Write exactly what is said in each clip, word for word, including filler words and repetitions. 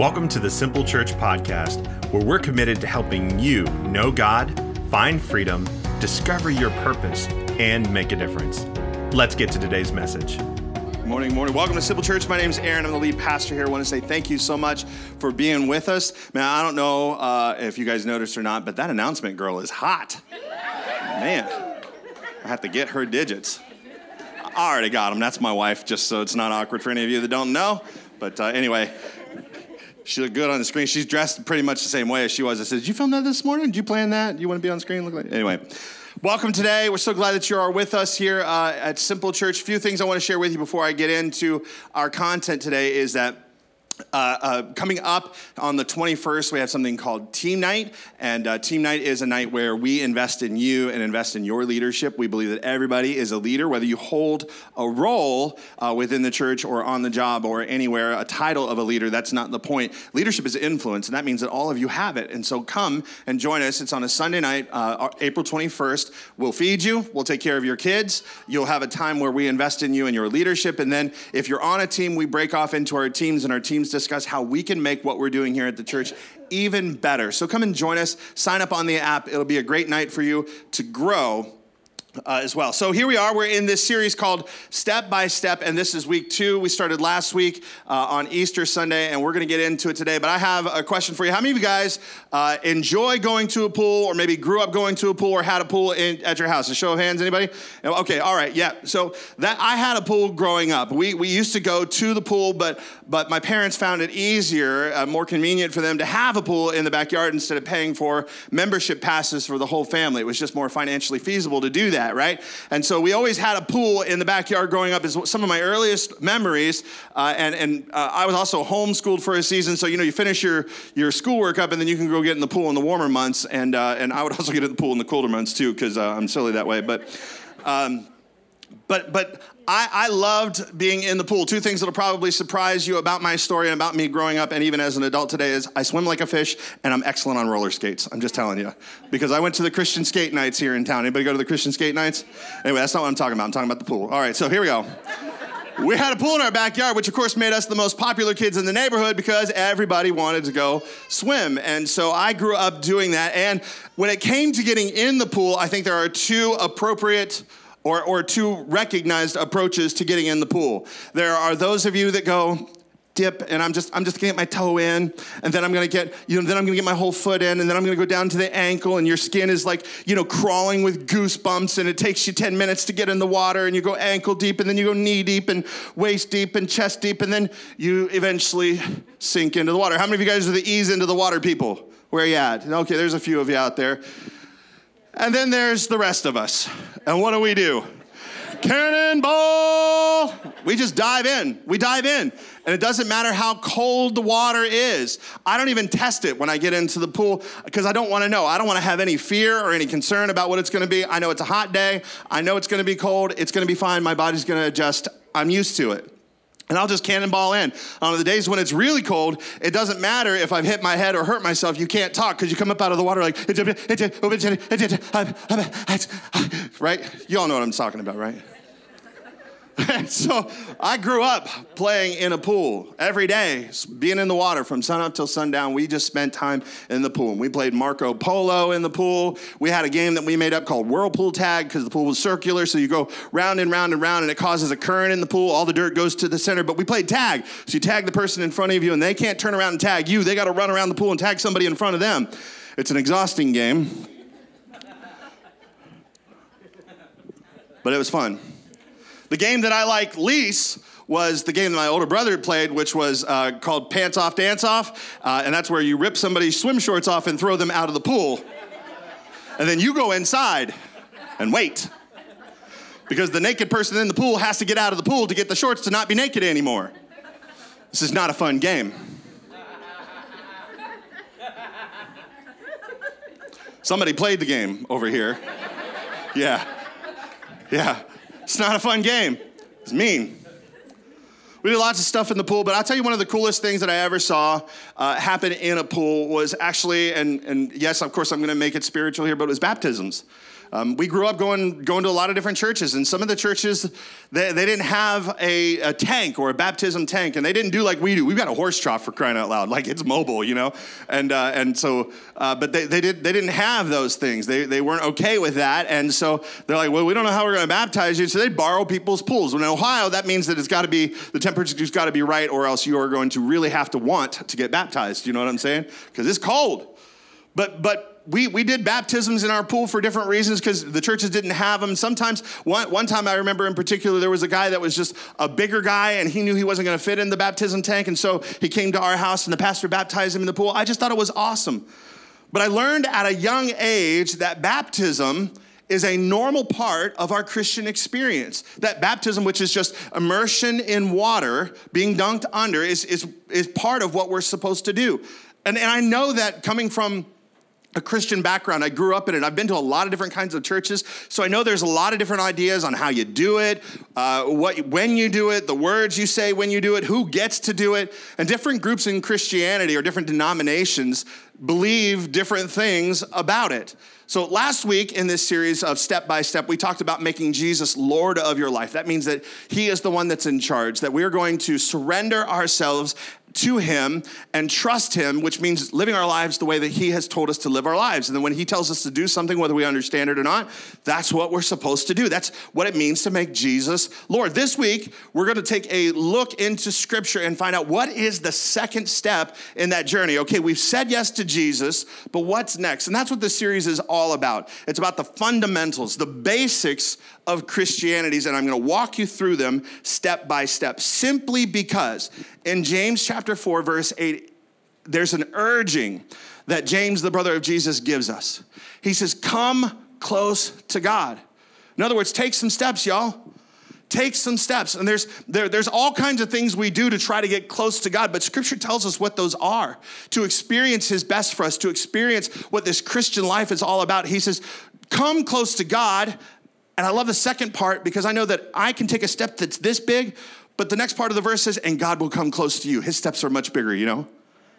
Welcome to the Simple Church Podcast, where we're committed to helping you know God, find freedom, discover your purpose, and make a difference. Let's get to today's message. Morning, morning. Welcome to Simple Church. My name is Aaron. I'm the lead pastor here. I want to say thank you so much for being with us. Man, I don't know uh, if you guys noticed or not, but that announcement girl is hot. Man, I have to get her digits. I already got them. That's my wife, just so it's not awkward for any of you that don't know. But uh, anyway, she looked good on the screen. She's dressed pretty much the same way as she was. I said, did you film that this morning? Did you plan that? You want to be on screen? Look like Anyway, welcome today. We're so glad that you are with us here uh, at Simple Church. A few things I want to share with you before I get into our content today is that Uh, uh, coming up on the twenty-first, we have something called Team Night, and uh, Team Night is a night where we invest in you and invest in your leadership. We believe that everybody is a leader, whether you hold a role uh, within the church or on the job or anywhere, a title of a leader, that's not the point. Leadership is influence, and that means that all of you have it, and so come and join us. It's on a Sunday night, uh, April twenty-first. We'll feed you, we'll take care of your kids, you'll have a time where we invest in you and your leadership, and then if you're on a team, we break off into our teams, and our teams discuss how we can make what we're doing here at the church even better. So come and join us. Sign up on the app. It'll be a great night for you to grow Uh, as well. So here we are. We're in this series called Step by Step, and this is week two. We started last week uh, on Easter Sunday, and we're going to get into it today. But I have a question for you. How many of you guys uh, enjoy going to a pool, or maybe grew up going to a pool, or had a pool in, at your house? A show of hands, anybody? Okay, all right, yeah. So that I had a pool growing up. We we used to go to the pool, but but my parents found it easier, uh, more convenient for them to have a pool in the backyard instead of paying for membership passes for the whole family. It was just more financially feasible to do that. Right? And so we always had a pool in the backyard growing up is some of my earliest memories. Uh, and and uh, I was also homeschooled for a season. So, you know, you finish your, your schoolwork up and then you can go get in the pool in the warmer months. And uh, and I would also get in the pool in the colder months too, because uh, I'm silly that way. But um, but but I, I loved being in the pool. Two things that'll probably surprise you about my story and about me growing up and even as an adult today is I swim like a fish and I'm excellent on roller skates. I'm just telling you. Because I went to the Christian skate nights here in town. Anybody go to the Christian skate nights? Anyway, that's not what I'm talking about. I'm talking about the pool. All right, so here we go. We had a pool in our backyard, which of course made us the most popular kids in the neighborhood because everybody wanted to go swim. And so I grew up doing that. And when it came to getting in the pool, I think there are two appropriate Or, or two recognized approaches to getting in the pool. There are those of you that go dip, and I'm just I'm just gonna get my toe in, and then I'm gonna get you know then I'm gonna get my whole foot in, and then I'm gonna go down to the ankle, and your skin is like you know crawling with goosebumps, and it takes you ten minutes to get in the water, and you go ankle deep, and then you go knee deep, and waist deep, and chest deep, and then you eventually sink into the water. How many of you guys are the ease into the water people? Where are you at? Okay, there's a few of you out there. And then there's the rest of us. And what do we do? Cannonball! We just dive in. We dive in. And it doesn't matter how cold the water is. I don't even test it when I get into the pool because I don't want to know. I don't want to have any fear or any concern about what it's going to be. I know it's a hot day. I know it's going to be cold. It's going to be fine. My body's going to adjust. I'm used to it. And I'll just cannonball in. On the days when it's really cold, it doesn't matter if I've hit my head or hurt myself. You can't talk because you come up out of the water like, right? You all know what I'm talking about, right? So I grew up playing in a pool every day, being in the water from sun up till sundown. We just spent time in the pool. We played Marco Polo in the pool. We had a game that we made up called Whirlpool Tag because the pool was circular. So you go round and round and round and it causes a current in the pool. All the dirt goes to the center. But we played tag. So you tag the person in front of you and they can't turn around and tag you. They got to run around the pool and tag somebody in front of them. It's an exhausting game. But it was fun. The game that I liked least was the game that my older brother played, which was uh, called Pants Off, Dance Off. Uh, and that's where you rip somebody's swim shorts off and throw them out of the pool. And then you go inside and wait. Because the naked person in the pool has to get out of the pool to get the shorts to not be naked anymore. This is not a fun game. Somebody played the game over here. Yeah. Yeah. It's not a fun game. It's mean. We did lots of stuff in the pool, but I'll tell you one of the coolest things that I ever saw uh, happen in a pool was actually, and, and yes, of course, I'm going to make it spiritual here, but it was baptisms. Um, we grew up going going to a lot of different churches, and some of the churches, they, they didn't have a, a tank or a baptism tank, and they didn't do like we do. We've got a horse trough, for crying out loud, like it's mobile, you know? And uh, and so, uh, but they, they, did, they didn't have those things. They, they weren't okay with that, and so they're like, well, we don't know how we're going to baptize you, so they borrow people's pools. Well, in Ohio, that means that it's got to be, the temperature's got to be right, or else you are going to really have to want to get baptized. You know what I'm saying? Because it's cold. But but we we did baptisms in our pool for different reasons because the churches didn't have them. Sometimes, one, one time I remember in particular, there was a guy that was just a bigger guy, and he knew he wasn't going to fit in the baptism tank, and so he came to our house, and the pastor baptized him in the pool. I just thought it was awesome. But I learned at a young age that baptism is a normal part of our Christian experience. That baptism, which is just immersion in water, being dunked under, is, is, is part of what we're supposed to do. And, and I know that coming from a Christian background, I grew up in it. I've been to a lot of different kinds of churches, so I know there's a lot of different ideas on how you do it, uh, what when you do it, the words you say when you do it, who gets to do it, and different groups in Christianity or different denominations believe different things about it. So last week in this series of Step by Step, we talked about making Jesus Lord of your life. That means that he is the one that's in charge, that we are going to surrender ourselves to him and trust him, which means living our lives the way that he has told us to live our lives. And then when he tells us to do something, whether we understand it or not, that's what we're supposed to do. That's what it means to make Jesus Lord. This week, we're going to take a look into Scripture and find out what is the second step in that journey. Okay, we've said yes to Jesus, but what's next? And that's what this series is all about. It's about the fundamentals, the basics of Christianity, and I'm going to walk you through them step by step, simply because in James chapter four, verse eight, there's an urging that James, the brother of Jesus, gives us. He says, come close to God. In other words, take some steps, y'all. Take some steps. And there's there, there's all kinds of things we do to try to get close to God, but Scripture tells us what those are. To experience his best for us, to experience what this Christian life is all about. He says, come close to God. And I love the second part because I know that I can take a step that's this big, but the next part of the verse says, and God will come close to you. His steps are much bigger, you know?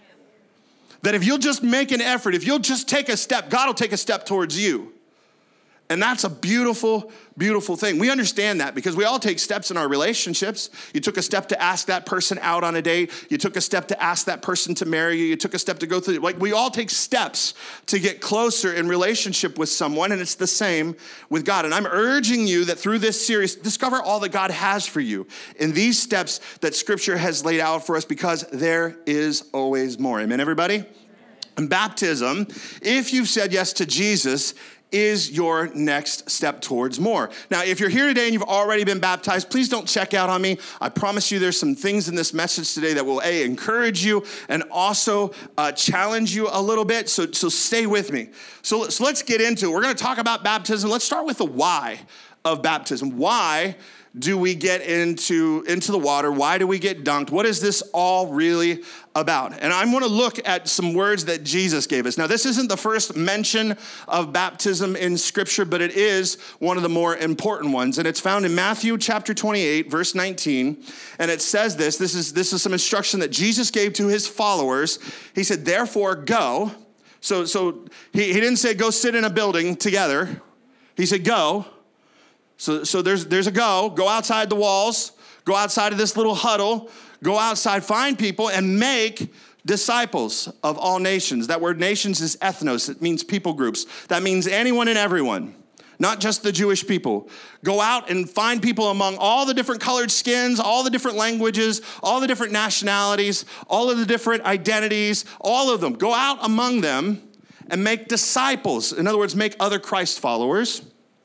That if you'll just make an effort, if you'll just take a step, God will take a step towards you. And that's a beautiful, beautiful thing. We understand that because we all take steps in our relationships. You took a step to ask that person out on a date. You took a step to ask that person to marry you. You took a step to go through. Like, we all take steps to get closer in relationship with someone, and it's the same with God. And I'm urging you that through this series, discover all that God has for you in these steps that Scripture has laid out for us, because there is always more. Amen, everybody? And baptism, if you've said yes to Jesus, is your next step towards more. Now, if you're here today and you've already been baptized, please don't check out on me. I promise you there's some things in this message today that will, A, encourage you and also uh, challenge you a little bit, so, so stay with me. So, so let's get into it. We're going to talk about baptism. Let's start with the why of baptism. Why do we get into, into the water? Why do we get dunked? What is this all really about? And I'm going to look at some words that Jesus gave us. Now, this isn't the first mention of baptism in Scripture, but it is one of the more important ones. And it's found in Matthew chapter twenty-eight, verse nineteen. And it says this, this is, this is some instruction that Jesus gave to his followers. He said, therefore, go. So, so he, he didn't say go sit in a building together. He said, go. So, so there's there's a go. Go outside the walls. Go outside of this little huddle. Go outside, find people, and make disciples of all nations. That word nations is ethnos. It means people groups. That means anyone and everyone, not just the Jewish people. Go out and find people among all the different colored skins, all the different languages, all the different nationalities, all of the different identities, all of them. Go out among them and make disciples. In other words, make other Christ followers.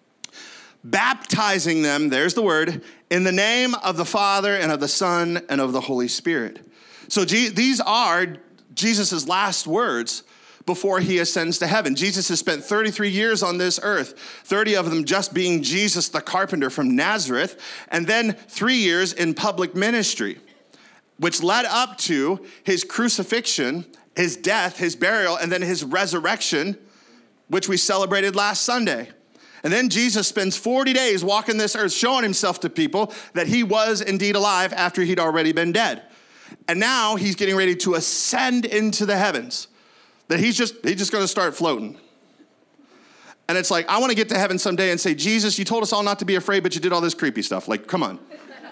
Baptizing them, there's the word, in the name of the Father and of the Son and of the Holy Spirit. So G- these are Jesus' last words before he ascends to heaven. Jesus has spent thirty-three years on this earth, thirty of them just being Jesus the carpenter from Nazareth, and then three years in public ministry, which led up to his crucifixion, his death, his burial, and then his resurrection, which we celebrated last Sunday. And then Jesus spends forty days walking this earth, showing himself to people that he was indeed alive after he'd already been dead. And now he's getting ready to ascend into the heavens, that he's just, he's just going to start floating. And it's like, I want to get to heaven someday and say, Jesus, you told us all not to be afraid, but you did all this creepy stuff. Like, come on.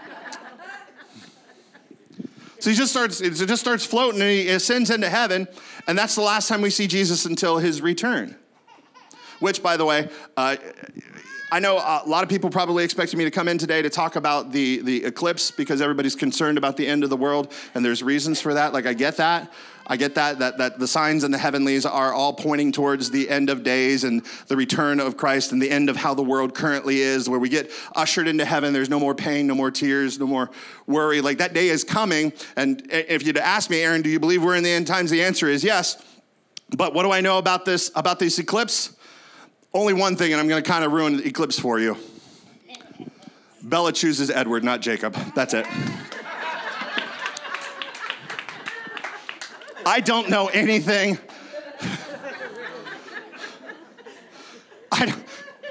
So he just starts, it just starts floating, and he ascends into heaven, and that's the last time we see Jesus until his return. Which, by the way, uh, I know a lot of people probably expected me to come in today to talk about the, the eclipse because everybody's concerned about the end of the world, and there's reasons for that. Like, I get that. I get that, that, that the signs in the heavenlies are all pointing towards the end of days and the return of Christ and the end of how the world currently is, where we get ushered into heaven. There's no more pain, no more tears, no more worry. Like, that day is coming. And if you'd ask me, Aaron, do you believe we're in the end times? The answer is yes. But what do I know about this, about this eclipse? Only one thing, and I'm going to kind of ruin the eclipse for you. Bella chooses Edward, not Jacob. That's it. I don't know anything. I don't.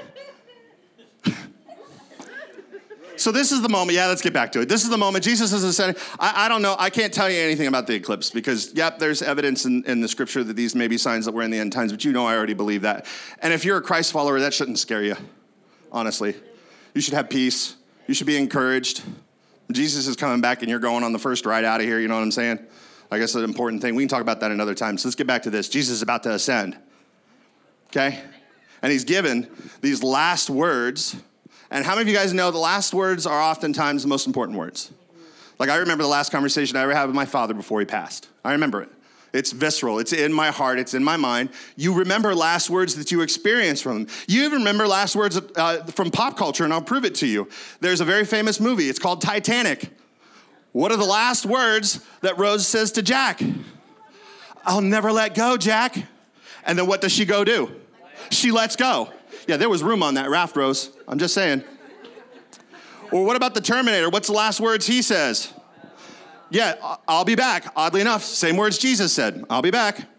So this is the moment. Yeah, let's get back to it. This is the moment. Jesus is ascending. I, I don't know. I can't tell you anything about the eclipse because, yep, there's evidence in, in the scripture that these may be signs that we're in the end times, but you know I already believe that. And if you're a Christ follower, that shouldn't scare you, honestly. You should have peace. You should be encouraged. Jesus is coming back and you're going on the first ride out of here. You know what I'm saying? I guess it's an important thing. We can talk about that another time. So let's get back to this. Jesus is about to ascend. Okay? And he's given these last words. And how many of you guys know the last words are oftentimes the most important words? Like, I remember the last conversation I ever had with my father before he passed. I remember it. It's visceral. It's in my heart. It's in my mind. You remember last words that you experienced from him. You even remember last words uh, from pop culture, and I'll prove it to you. There's a very famous movie. It's called Titanic. What are the last words that Rose says to Jack? I'll never let go, Jack. And then what does she go do? She lets go. Yeah, there was room on that raft, Rose. I'm just saying. Or what about the Terminator? What's the last words he says? Yeah, I'll be back. Oddly enough, same words Jesus said. I'll be back.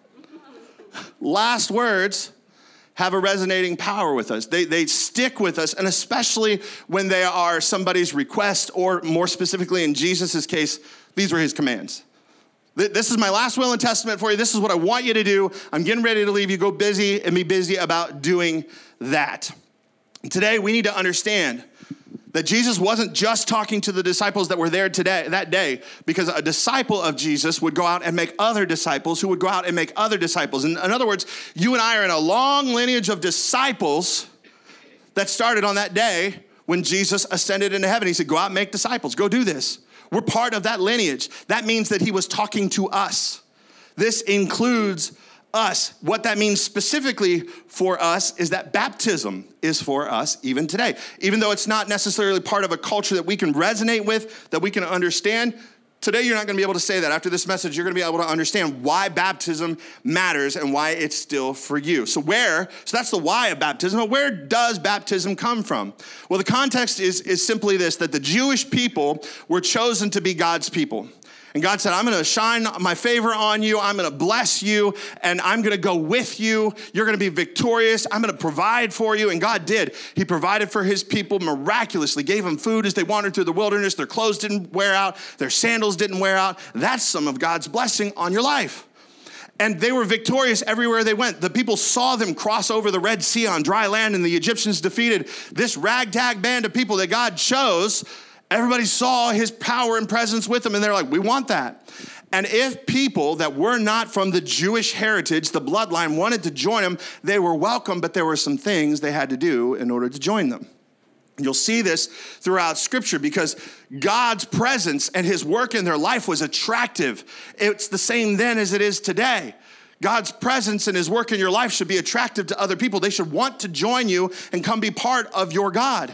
Last words have a resonating power with us. They, they stick with us, and especially when they are somebody's request, or more specifically in Jesus' case, these were his commands. This is my last will and testament for you. This is what I want you to do. I'm getting ready to leave you. Go busy and be busy about doing that. Today, we need to understand that Jesus wasn't just talking to the disciples that were there today, that day, because a disciple of Jesus would go out and make other disciples who would go out and make other disciples. In, in other words, you and I are in a long lineage of disciples that started on that day when Jesus ascended into heaven. He said, go out and make disciples. Go do this. We're part of that lineage. That means that he was talking to us. This includes us. What that means specifically for us is that baptism is for us even today. Even though it's not necessarily part of a culture that we can resonate with, that we can understand, today you're not going to be able to say that. After this message, you're going to be able to understand why baptism matters and why it's still for you. So where, so that's the why of baptism, but where does baptism come from? Well, the context is, is simply this, that the Jewish people were chosen to be God's people. And God said, I'm going to shine my favor on you. I'm going to bless you, and I'm going to go with you. You're going to be victorious. I'm going to provide for you. And God did. He provided for his people miraculously, gave them food as they wandered through the wilderness. Their clothes didn't wear out. Their sandals didn't wear out. That's some of God's blessing on your life. And they were victorious everywhere they went. The people saw them cross over the Red Sea on dry land, and the Egyptians defeated this ragtag band of people that God chose. Everybody saw his power and presence with them, and they're like, we want that. And if people that were not from the Jewish heritage, the bloodline, wanted to join them, they were welcome, but there were some things they had to do in order to join them. You'll see this throughout Scripture because God's presence and his work in their life was attractive. It's the same then as it is today. God's presence and his work in your life should be attractive to other people. They should want to join you and come be part of your God.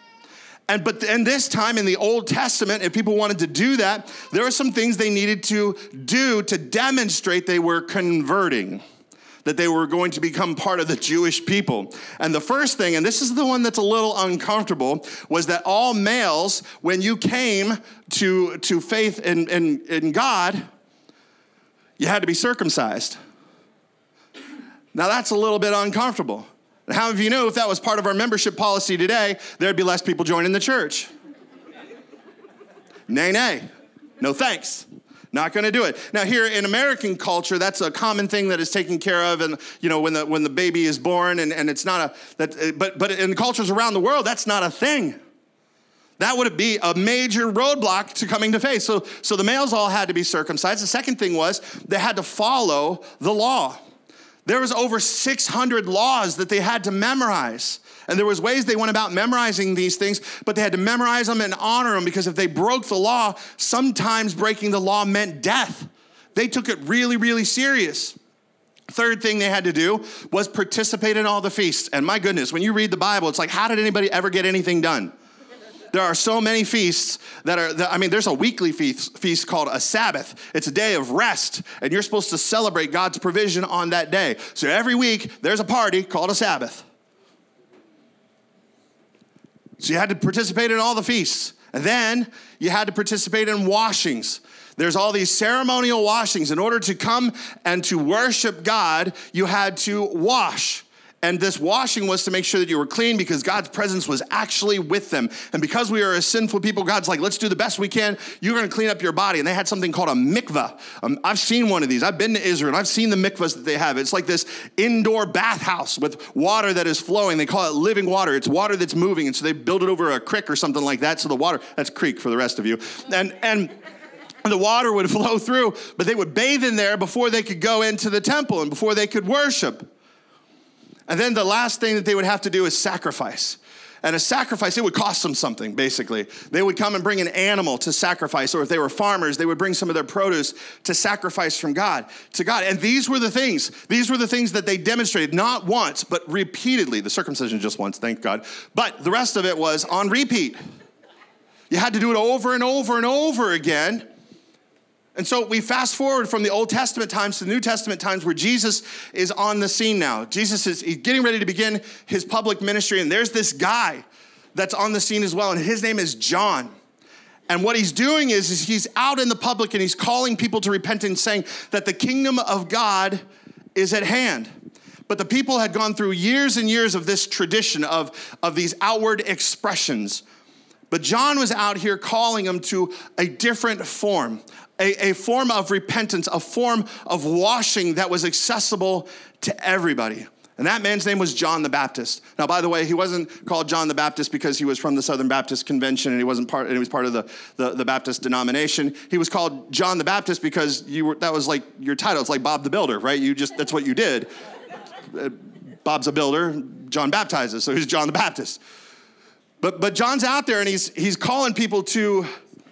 And but in this time in the Old Testament, if people wanted to do that, there were some things they needed to do to demonstrate they were converting, that they were going to become part of the Jewish people. And the first thing, and this is the one that's a little uncomfortable, was that all males, when you came to, to faith in, in, in God, you had to be circumcised. Now that's a little bit uncomfortable. And how many of you know if that was part of our membership policy today, there'd be less people joining the church? Nay, nay. No thanks. Not going to do it. Now here in American culture, that's a common thing that is taken care of, and you know when the when the baby is born, and, and it's not a that. But but in cultures around the world, that's not a thing. That would be a major roadblock to coming to faith. So so the males all had to be circumcised. The second thing was they had to follow the law. There was over six hundred laws that they had to memorize. And there was ways they went about memorizing these things, but they had to memorize them and honor them, because if they broke the law, sometimes breaking the law meant death. They took it really, really serious. Third thing they had to do was participate in all the feasts. And my goodness, when you read the Bible, it's like, how did anybody ever get anything done? There are so many feasts that are, I mean, there's a weekly feast, feast called a Sabbath. It's a day of rest, and you're supposed to celebrate God's provision on that day. So every week, there's a party called a Sabbath. So you had to participate in all the feasts. And then you had to participate in washings. There's all these ceremonial washings. In order to come and to worship God, you had to wash. And this washing was to make sure that you were clean, because God's presence was actually with them. And because we are a sinful people, God's like, let's do the best we can. You're going to clean up your body. And they had something called a mikvah. Um, I've seen one of these. I've been to Israel, and I've seen the mikvahs that they have. It's like this indoor bathhouse with water that is flowing. They call it living water. It's water that's moving. And so they build it over a creek or something like that. So the water, that's creek for the rest of you. And, and the water would flow through, but they would bathe in there before they could go into the temple and before they could worship. And then the last thing that they would have to do is sacrifice. And a sacrifice, it would cost them something, basically. They would come and bring an animal to sacrifice, or if they were farmers, they would bring some of their produce to sacrifice from God, to God. And these were the things, these were the things that they demonstrated, not once, but repeatedly. The circumcision just once, thank God. But the rest of it was on repeat. You had to do it over and over and over again. And so we fast forward from the Old Testament times to the New Testament times, where Jesus is on the scene now. Jesus is he's getting ready to begin his public ministry, and there's this guy that's on the scene as well, and his name is John. And what he's doing is, is he's out in the public, and he's calling people to repentance, saying that the kingdom of God is at hand. But the people had gone through years and years of this tradition of, of these outward expressions. But John was out here calling them to a different form, a, a form of repentance, a form of washing that was accessible to everybody. And that man's name was John the Baptist. Now, by the way, he wasn't called John the Baptist because he was from the Southern Baptist Convention and he wasn't part, and he was part of the, the, the Baptist denomination. He was called John the Baptist because you were, that was like your title. It's like Bob the Builder, right? You just, that's what you did. Bob's a builder, John baptizes, so he's John the Baptist. But but John's out there and he's he's calling people to,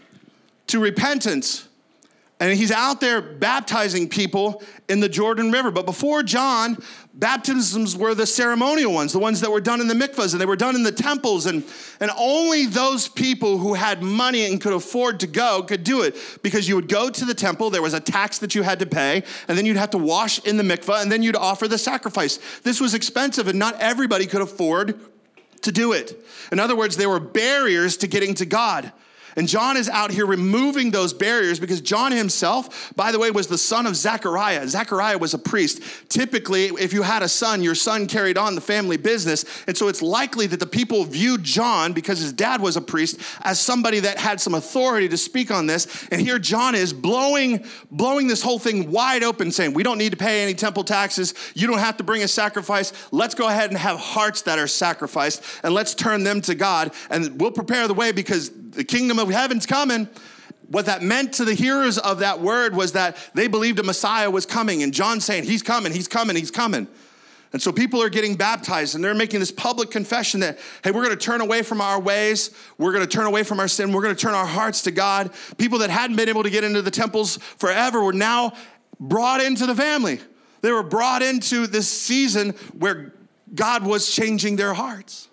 to repentance. And he's out there baptizing people in the Jordan River. But before John, baptisms were the ceremonial ones, the ones that were done in the mikvahs, and they were done in the temples. And, and only those people who had money and could afford to go could do it. Because you would go to the temple, there was a tax that you had to pay, and then you'd have to wash in the mikvah, and then you'd offer the sacrifice. This was expensive, and not everybody could afford to do it. In other words, there were barriers to getting to God. And John is out here removing those barriers because John himself, by the way, was the son of Zechariah. Zechariah was a priest. Typically, if you had a son, your son carried on the family business. And so it's likely that the people viewed John, because his dad was a priest, as somebody that had some authority to speak on this. And here John is blowing, blowing this whole thing wide open, saying, we don't need to pay any temple taxes. You don't have to bring a sacrifice. Let's go ahead and have hearts that are sacrificed, and let's turn them to God. And we'll prepare the way because the kingdom of heaven's coming. What that meant to the hearers of that word was that they believed a Messiah was coming. And John's saying, he's coming, he's coming, he's coming. And so people are getting baptized, and they're making this public confession that, hey, we're going to turn away from our ways. We're going to turn away from our sin. We're going to turn our hearts to God. People that hadn't been able to get into the temples forever were now brought into the family. They were brought into this season where God was changing their hearts.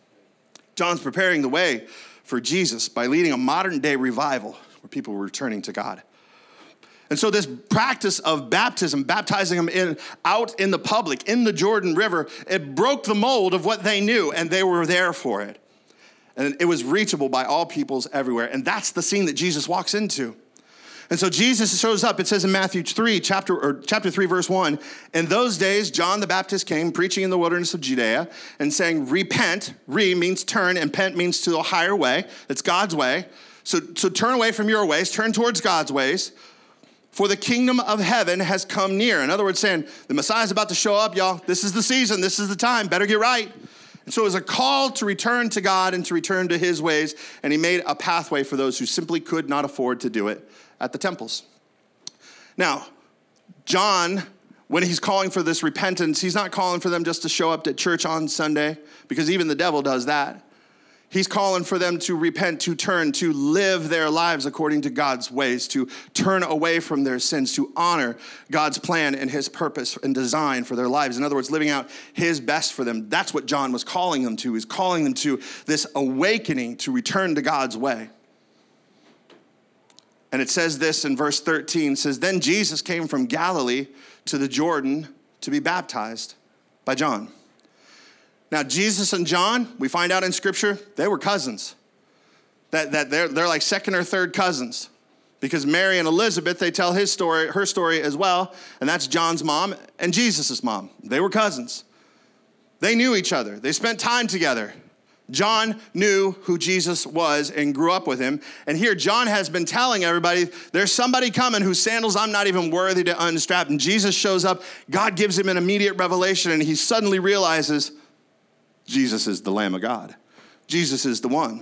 John's preparing the way for Jesus by leading a modern day revival where people were returning to God. And so this practice of baptism, baptizing them in, out in the public, in the Jordan River, it broke the mold of what they knew, and they were there for it. And it was reachable by all peoples everywhere. And that's the scene that Jesus walks into. And so Jesus shows up. It says in Matthew three, chapter or chapter three, verse one, in those days, John the Baptist came preaching in the wilderness of Judea and saying, repent. Re means turn, and pent means to a higher way. It's God's way. So, so turn away from your ways, turn towards God's ways. for the kingdom of heaven has come near. In other words, saying the Messiah is about to show up, y'all. This is the season. This is the time. Better get right. And so it was a call to return to God and to return to his ways. And he made a pathway for those who simply could not afford to do it at the temples. Now, John, when he's calling for this repentance, he's not calling for them just to show up at church on Sunday, because even the devil does that. He's calling for them to repent, to turn, to live their lives according to God's ways, to turn away from their sins, to honor God's plan and his purpose and design for their lives. In other words, living out his best for them. That's what John was calling them to. He's calling them to this awakening to return to God's way. And it says this in verse thirteen, it says, then Jesus came from Galilee to the Jordan to be baptized by John. Now, Jesus and John, we find out in Scripture, they were cousins. That, that they're, they're like second or third cousins. Because Mary and Elizabeth, they tell his story, her story as well. And that's John's mom and Jesus' mom. They were cousins. They knew each other. They spent time together. John knew who Jesus was and grew up with him. And here John has been telling everybody, there's somebody coming whose sandals I'm not even worthy to unstrap. And Jesus shows up. God gives him an immediate revelation. And he suddenly realizes, Jesus is the Lamb of God. Jesus is the one.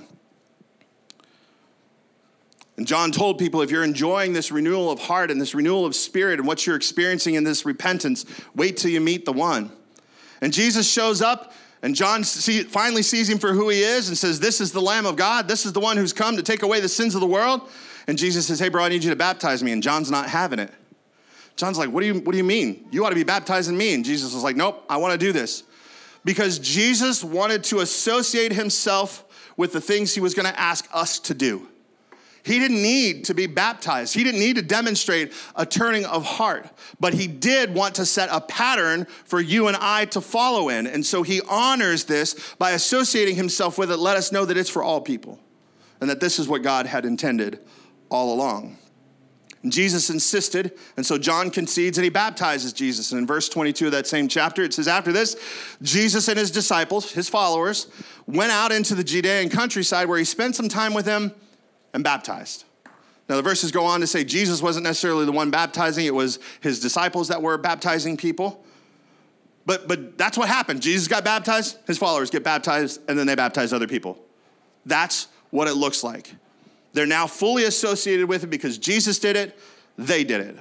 And John told people, if you're enjoying this renewal of heart and this renewal of spirit and what you're experiencing in this repentance, wait till you meet the one. And Jesus shows up, and John see, finally sees him for who he is and says, this is the Lamb of God. This is the one who's come to take away the sins of the world. And Jesus says, hey, bro, I need you to baptize me. And John's not having it. John's like, what do you, what do you mean? You ought to be baptizing me. And Jesus was like, nope, I want to do this. Because Jesus wanted to associate himself with the things he was going to ask us to do. He didn't need to be baptized. He didn't need to demonstrate a turning of heart. But he did want to set a pattern for you and I to follow in. And so he honors this by associating himself with it, let us know that it's for all people. And that this is what God had intended all along. And Jesus insisted, and so John concedes and he baptizes Jesus. And in verse twenty-two of that same chapter, it says, after this, Jesus and his disciples, his followers, went out into the Judean countryside where he spent some time with them and baptized. Now the verses go on to say Jesus wasn't necessarily the one baptizing, it was his disciples that were baptizing people. But, but that's what happened. Jesus got baptized, his followers get baptized, and then they baptize other people. That's what it looks like. They're now fully associated with it because Jesus did it, they did it.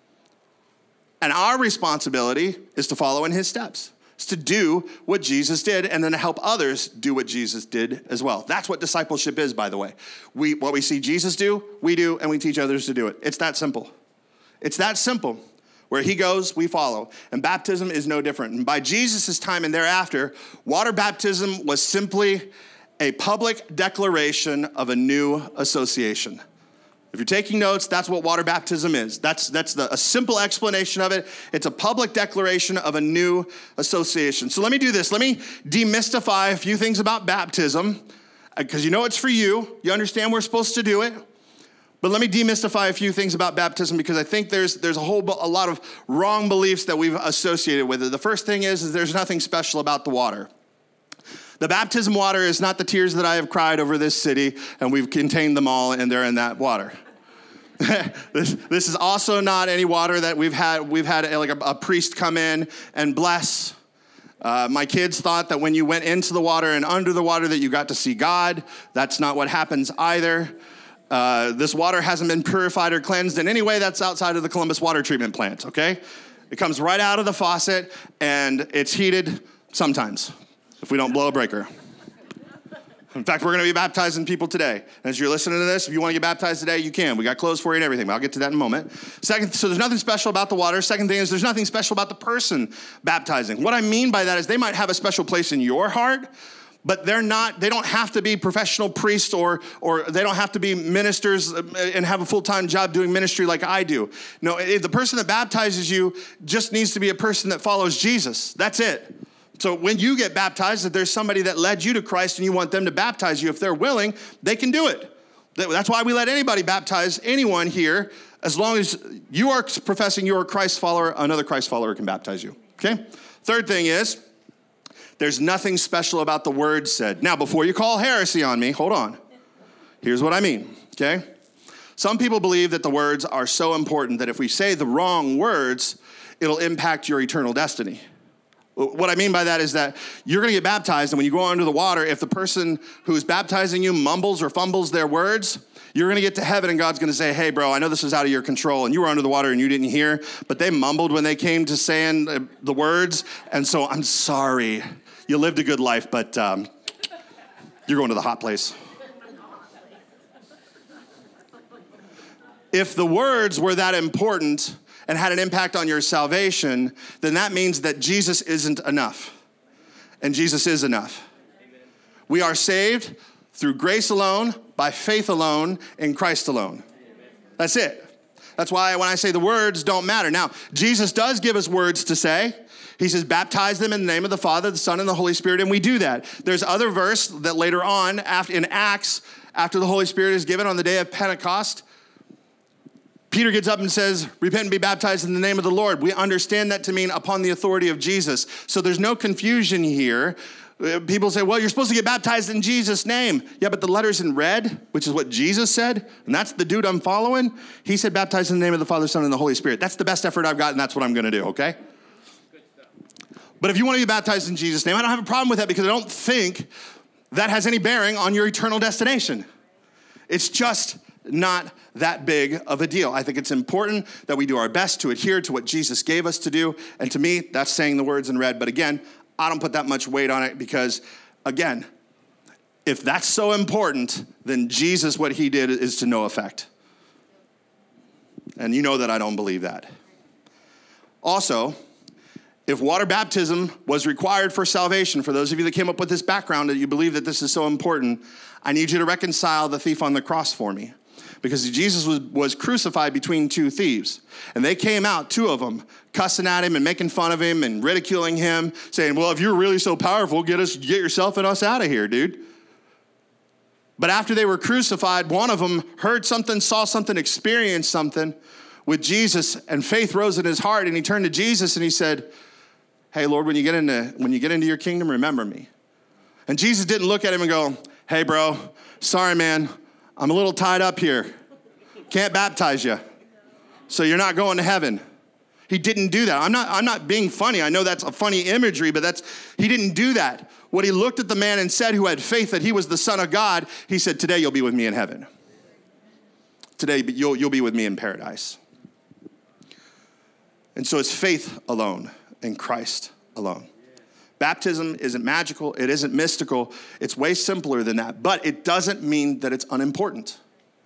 And our responsibility is to follow in his steps. It's to do what Jesus did and then to help others do what Jesus did as well. That's what discipleship is, by the way. We, what we see Jesus do, we do, and we teach others to do it. It's that simple. It's that simple. Where he goes, we follow. And baptism is no different. And by Jesus' time and thereafter, water baptism was simply a public declaration of a new association. If you're taking notes, that's what water baptism is. That's, that's the, a simple explanation of it. It's a public declaration of a new association. So let me do this. Let me demystify a few things about baptism, because you know it's for you. You understand we're supposed to do it. But let me demystify a few things about baptism, because I think there's there's a whole a lot of wrong beliefs that we've associated with it. The first thing is, is there's nothing special about the water. The baptism water is not the tears that I have cried over this city, and we've contained them all, and they're in that water. this, this is also not any water that we've had. We've had a, like a, a priest come in and bless. Uh, my kids thought that when you went into the water and under the water that you got to see God. That's not what happens either. Uh, this water hasn't been purified or cleansed in any way that's outside of the Columbus water treatment plant, okay? It comes right out of the faucet, and it's heated sometimes if we don't blow a breaker. In fact, we're going to be baptizing people today. And as you're listening to this, if you want to get baptized today, you can. We got clothes for you and everything, but I'll get to that in a moment. Second, so there's nothing special about the water. Second thing is there's nothing special about the person baptizing. What I mean by that is they might have a special place in your heart, but they're not, they don't have to be professional priests or or they don't have to be ministers and have a full-time job doing ministry like I do. No, the person that baptizes you just needs to be a person that follows Jesus. That's it. So when you get baptized, if there's somebody that led you to Christ and you want them to baptize you, if they're willing, they can do it. That's why we let anybody baptize anyone here. As long as you are professing you're a Christ follower, another Christ follower can baptize you. Okay? Third thing is, there's nothing special about the word said. Now, before you call heresy on me, hold on. Here's what I mean, okay? Some people believe that the words are so important that if we say the wrong words, it'll impact your eternal destiny. What I mean by that is that you're going to get baptized, and when you go under the water, if the person who's baptizing you mumbles or fumbles their words, you're going to get to heaven, and God's going to say, hey, bro, I know this is out of your control, and you were under the water and you didn't hear, but they mumbled when they came to saying the words, and so I'm sorry. You lived a good life, but um, you're going to the hot place. If the words were that important and had an impact on your salvation, then that means that Jesus isn't enough. And Jesus is enough. Amen. We are saved through grace alone, by faith alone, in Christ alone. Amen. That's it. That's why when I say the words don't matter. Now, Jesus does give us words to say. He says, baptize them in the name of the Father, the Son, and the Holy Spirit, and we do that. There's other verse that later on after, in Acts, after the Holy Spirit is given on the day of Pentecost, Peter gets up and says, repent and be baptized in the name of the Lord. We understand that to mean upon the authority of Jesus. So there's no confusion here. People say, well, you're supposed to get baptized in Jesus' name. Yeah, but the letter's in red, which is what Jesus said, and that's the dude I'm following. He said, baptized in the name of the Father, Son, and the Holy Spirit. That's the best effort I've got, and that's what I'm going to do, okay? But if you want to be baptized in Jesus' name, I don't have a problem with that because I don't think that has any bearing on your eternal destination. It's just not that big of a deal. I think it's important that we do our best to adhere to what Jesus gave us to do. And to me, that's saying the words in red. But again, I don't put that much weight on it because, again, if that's so important, then Jesus, what he did is to no effect. And you know that I don't believe that. Also, if water baptism was required for salvation, for those of you that came up with this background that you believe that this is so important, I need you to reconcile the thief on the cross for me. Because Jesus was, was crucified between two thieves. And they came out, two of them, cussing at him and making fun of him and ridiculing him, saying, well, if you're really so powerful, get us, get yourself and us out of here, dude. But after they were crucified, one of them heard something, saw something, experienced something with Jesus, and faith rose in his heart, and he turned to Jesus and he said, hey, Lord, when you get into, when you get into your kingdom, remember me. And Jesus didn't look at him and go, hey, bro, sorry, man. I'm a little tied up here. Can't baptize you. So you're not going to heaven. He didn't do that. I'm not, I'm not being funny. I know that's a funny imagery, but that's he didn't do that. What he looked at the man and said who had faith that he was the Son of God, he said, today you'll be with me in heaven. Today you'll, you'll be with me in paradise. And so it's faith alone in Christ alone. Baptism isn't magical. It isn't mystical. It's way simpler than that. But it doesn't mean that it's unimportant.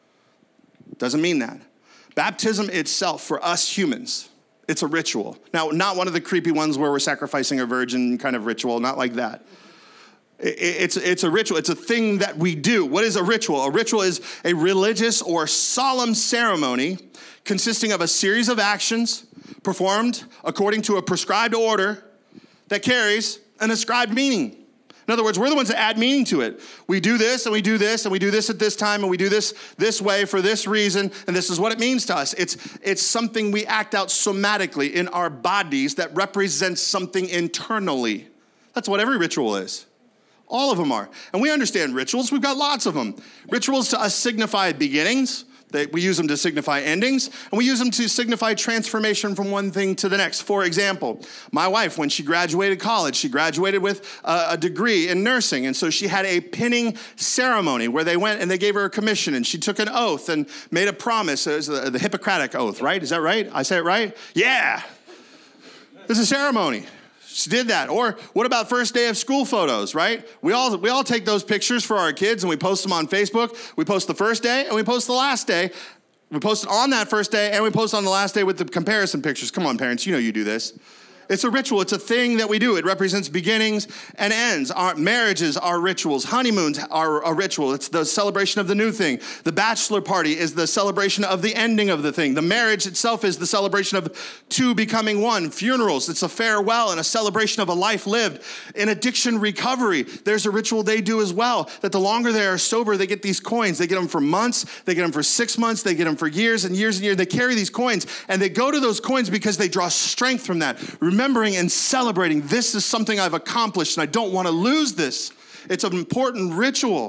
It doesn't mean that. Baptism itself, for us humans, it's a ritual. Now, not one of the creepy ones where we're sacrificing a virgin kind of ritual, not like that. It's, it's a ritual. It's a thing that we do. What is a ritual? A ritual is a religious or solemn ceremony consisting of a series of actions performed according to a prescribed order that carries an ascribed meaning. In other words, we're the ones that add meaning to it. We do this and we do this and we do this at this time and we do this this way for this reason, and this is what it means to us. It's, it's something we act out somatically in our bodies that represents something internally. That's what every ritual is. All of them are. And we understand rituals. We've got lots of them. Rituals to us signify beginnings. They, we use them to signify endings, and we use them to signify transformation from one thing to the next. For example, my wife, when she graduated college, she graduated with a, a degree in nursing, and so she had a pinning ceremony where they went and they gave her a commission, and she took an oath and made a promise. It was the, the Hippocratic oath, right? Is that right? I say it right? Yeah. It's a ceremony. She did that. Or what about first day of school photos, right? We all we all take those pictures for our kids and we post them on Facebook. We post the first day and we post the last day. We post it on that first day and we post on the last day with the comparison pictures. Come on, parents, you know you do this. It's a ritual. It's a thing that we do. It represents beginnings and ends. Our marriages are rituals. Honeymoons are a ritual. It's the celebration of the new thing. The bachelor party is the celebration of the ending of the thing. The marriage itself is the celebration of two becoming one. Funerals, it's a farewell and a celebration of a life lived. In addiction recovery, there's a ritual they do as well, that the longer they are sober, they get these coins. They get them for months. They get them for six months. They get them for years and years and years. They carry these coins, and they go to those coins because they draw strength from that. Remembering and celebrating, this is something I've accomplished and I don't want to lose this. It's an important ritual.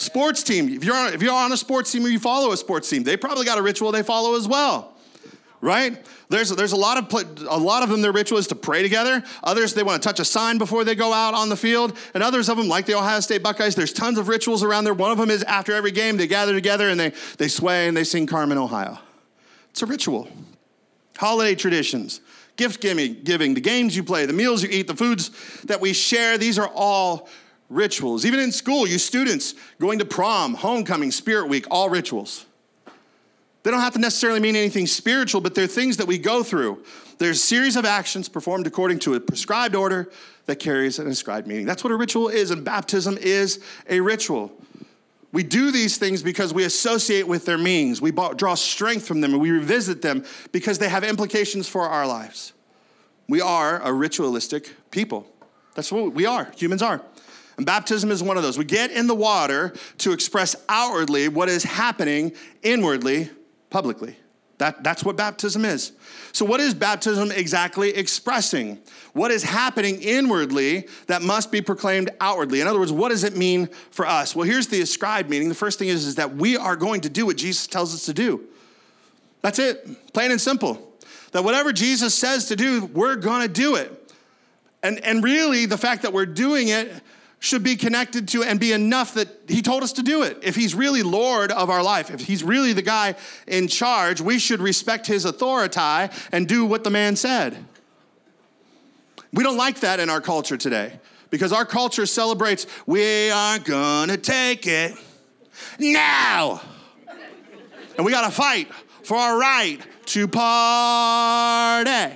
Sports team. If you're on, if you're on a sports team or you follow a sports team, they probably got a ritual they follow as well, right? There's there's a lot of a lot of them. Their ritual is to pray together. Others, they want to touch a sign before they go out on the field. And others of them, like the Ohio State Buckeyes, there's tons of rituals around there. One of them is after every game, they gather together and they they sway and they sing Carmen, Ohio. It's a ritual. Holiday traditions, gift giving, giving, the games you play, the meals you eat, the foods that we share. These are all rituals. Even in school, you students going to prom, homecoming, Spirit Week, all rituals. They don't have to necessarily mean anything spiritual, but they're things that we go through. There's a series of actions performed according to a prescribed order that carries an ascribed meaning. That's what a ritual is, and baptism is a ritual. We do these things because we associate with their meanings. We draw strength from them, and we revisit them because they have implications for our lives. We are a ritualistic people. That's what we are. Humans are. And baptism is one of those. We get in the water to express outwardly what is happening inwardly, publicly. That, that's what baptism is. So what is baptism exactly expressing? What is happening inwardly that must be proclaimed outwardly? In other words, what does it mean for us? Well, here's the ascribed meaning. The first thing is, is that we are going to do what Jesus tells us to do. That's it, plain and simple. That whatever Jesus says to do, we're going to do it. And, and really, the fact that we're doing it should be connected to and be enough that he told us to do it. If he's really Lord of our life, if he's really the guy in charge, we should respect his authority and do what the man said. We don't like that in our culture today because our culture celebrates, we are gonna take it now. And we gotta fight for our right to party.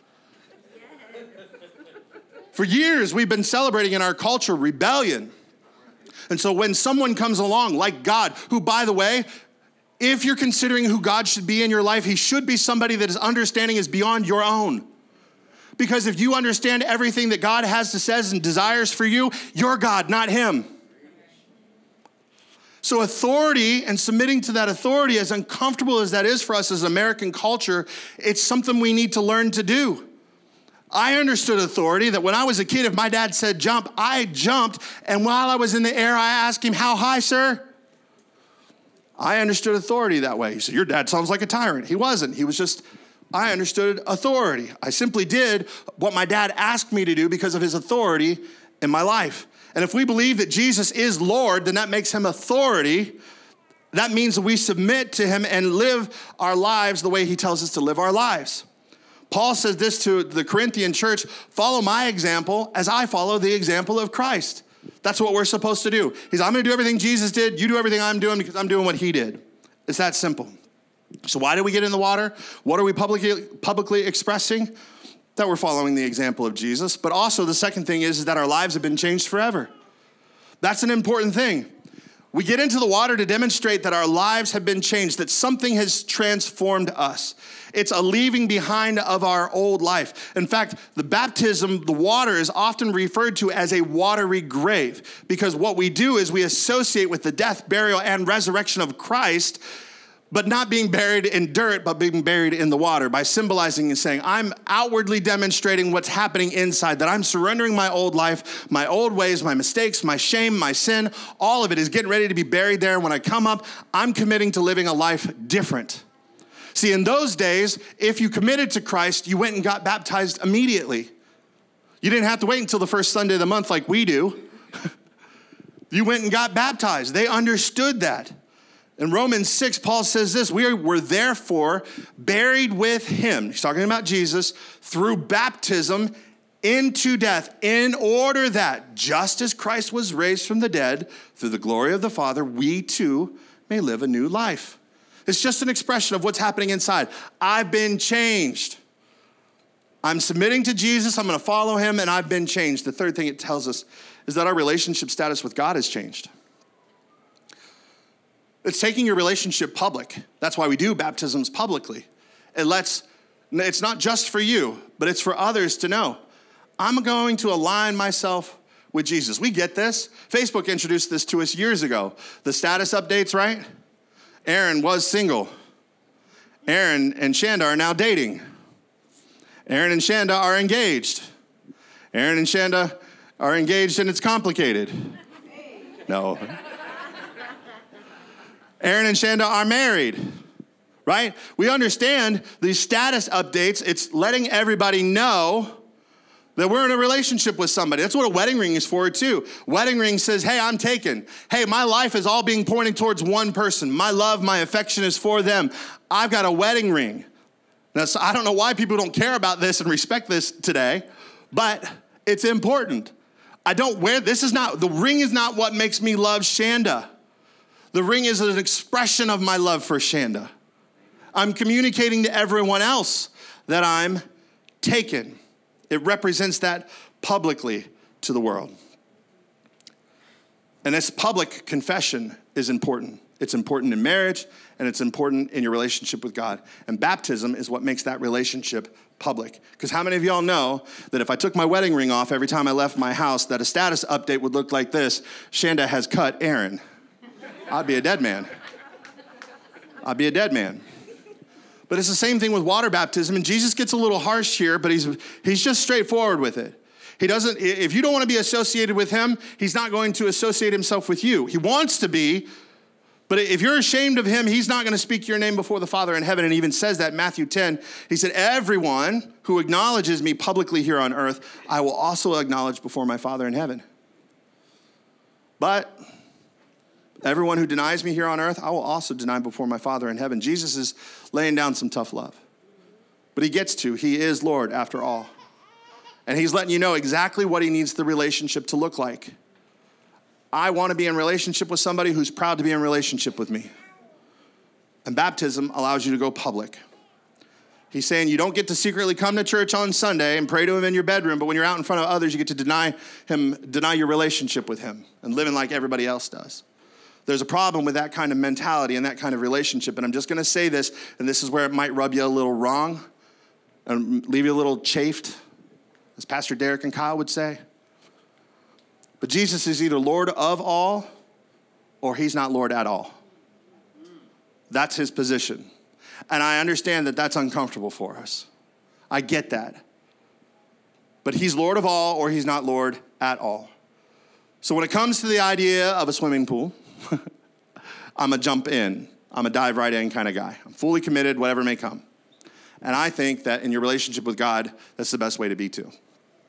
For years, we've been celebrating in our culture rebellion. And so when someone comes along like God, who, by the way, if you're considering who God should be in your life, he should be somebody that his understanding is beyond your own. Because if you understand everything that God has to say and desires for you, you're God, not him. So authority and submitting to that authority, as uncomfortable as that is for us as American culture, it's something we need to learn to do. I understood authority, that when I was a kid, if my dad said jump, I jumped. And while I was in the air, I asked him, how high, sir? I understood authority that way. He said, your dad sounds like a tyrant. He wasn't. He was just, I understood authority. I simply did what my dad asked me to do because of his authority in my life. And if we believe that Jesus is Lord, then that makes him authority. That means that we submit to him and live our lives the way he tells us to live our lives. Paul says this to the Corinthian church, follow my example as I follow the example of Christ. That's what we're supposed to do. He's, I'm going to do everything Jesus did. You do everything I'm doing because I'm doing what he did. It's that simple. So why did we get in the water? What are we publicly, publicly expressing? That we're following the example of Jesus. But also the second thing is, is that our lives have been changed forever. That's an important thing. We get into the water to demonstrate that our lives have been changed, that something has transformed us. It's a leaving behind of our old life. In fact, the baptism, the water, is often referred to as a watery grave, because what we do is we associate with the death, burial, and resurrection of Christ, but not being buried in dirt, but being buried in the water, by symbolizing and saying, I'm outwardly demonstrating what's happening inside, that I'm surrendering my old life, my old ways, my mistakes, my shame, my sin, all of it is getting ready to be buried there. When I come up, I'm committing to living a life different. See, in those days, if you committed to Christ, you went and got baptized immediately. You didn't have to wait until the first Sunday of the month like we do. You went and got baptized. They understood that. In Romans six, Paul says this, we were therefore buried with him, he's talking about Jesus, through baptism into death, in order that, just as Christ was raised from the dead through the glory of the Father, we too may live a new life. It's just an expression of what's happening inside. I've been changed. I'm submitting to Jesus, I'm gonna follow him, and I've been changed. The third thing it tells us is that our relationship status with God has changed. It's taking your relationship public. That's why we do baptisms publicly. It lets, it's not just for you, but it's for others to know. I'm going to align myself with Jesus. We get this. Facebook introduced this to us years ago. The status updates, right? Aaron was single. Aaron and Shanda are now dating. Aaron and Shanda are engaged. Aaron and Shanda are engaged and it's complicated. No. Aaron and Shanda are married, right? We understand these status updates. It's letting everybody know that we're in a relationship with somebody. That's what a wedding ring is for too. Wedding ring says, hey, I'm taken. Hey, my life is all being pointing towards one person. My love, my affection is for them. I've got a wedding ring. Now, so I don't know why people don't care about this and respect this today, but it's important. I don't wear, this is not, the ring is not what makes me love Shanda. The ring is an expression of my love for Shanda. I'm communicating to everyone else that I'm taken. It represents that publicly to the world. And this public confession is important. It's important in marriage, and it's important in your relationship with God. And baptism is what makes that relationship public. Because how many of y'all know that if I took my wedding ring off every time I left my house, that a status update would look like this: Shanda has cut Aaron. I'd be a dead man. I'd be a dead man. But it's the same thing with water baptism, and Jesus gets a little harsh here, but he's he's just straightforward with it. He doesn't, if you don't want to be associated with him, he's not going to associate himself with you. He wants to be, but if you're ashamed of him, he's not going to speak your name before the Father in heaven. And he even says that in Matthew ten. He said, everyone who acknowledges me publicly here on earth, I will also acknowledge before my Father in heaven. But everyone who denies me here on earth, I will also deny before my Father in heaven. Jesus is laying down some tough love. But he gets to, he is Lord after all. And he's letting you know exactly what he needs the relationship to look like. I want to be in relationship with somebody who's proud to be in relationship with me. And baptism allows you to go public. He's saying you don't get to secretly come to church on Sunday and pray to him in your bedroom, but when you're out in front of others, you get to deny him, deny your relationship with him and living like everybody else does. There's a problem with that kind of mentality and that kind of relationship. And I'm just going to say this, and this is where it might rub you a little wrong and leave you a little chafed, as Pastor Derek and Kyle would say. But Jesus is either Lord of all or he's not Lord at all. That's his position. And I understand that that's uncomfortable for us. I get that. But he's Lord of all or he's not Lord at all. So when it comes to the idea of a swimming pool, I'm a jump in. I'm a dive right in kind of guy. I'm fully committed, whatever may come. And I think that in your relationship with God, that's the best way to be too.